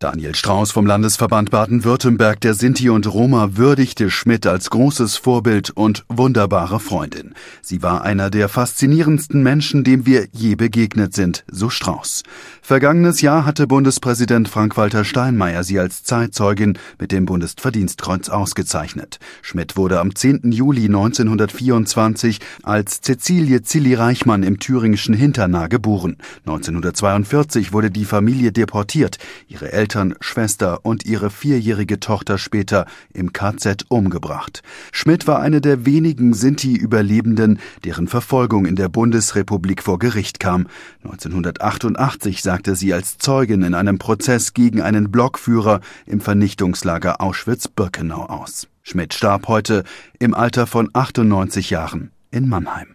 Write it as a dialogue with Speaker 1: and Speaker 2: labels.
Speaker 1: Daniel Strauß vom Landesverband Baden-Württemberg der Sinti und Roma würdigte Schmidt als großes Vorbild und wunderbare Freundin. Sie war einer der faszinierendsten Menschen, dem wir je begegnet sind, so Strauß. Vergangenes Jahr hatte Bundespräsident Frank-Walter Steinmeier sie als Zeitzeugin mit dem Bundesverdienstkreuz ausgezeichnet. Schmidt wurde am 10. Juli 1924 als Cäcilie Zilli-Reichmann im thüringischen Hinternah geboren. 1942 wurde die Familie deportiert. Ihre Eltern, Schwester und ihre 4-jährige Tochter später im KZ umgebracht. Schmidt war eine der wenigen Sinti-Überlebenden, deren Verfolgung in der Bundesrepublik vor Gericht kam. 1988 sagte sie als Zeugin in einem Prozess gegen einen Blockführer im Vernichtungslager Auschwitz-Birkenau aus. Schmidt starb heute im Alter von 98 Jahren in Mannheim.